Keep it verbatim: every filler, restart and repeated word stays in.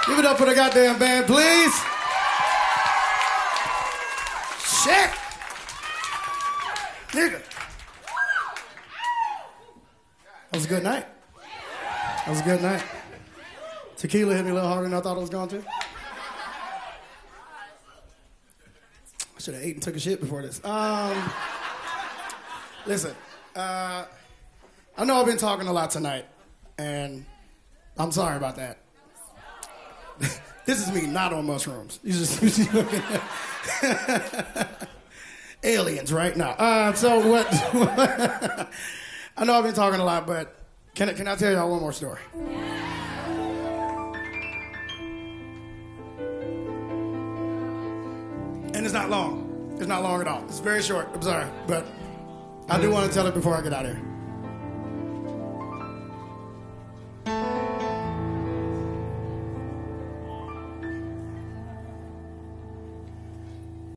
Give it up for the goddamn band, please. Shit. Nigga. That was a good night. That was a good night. Tequila hit me a little harder than I thought it was going to. I should have ate and took a shit before this. Um, listen, uh, I know I've been talking a lot tonight, and I'm sorry about that. This is me, not on mushrooms. You just aliens, right? Now, uh, so what? I know I've been talking a lot, but can I, can I tell y'all one more story? And it's not long. It's not long at all. It's very short. I'm sorry, but I do want to tell it before I get out of here.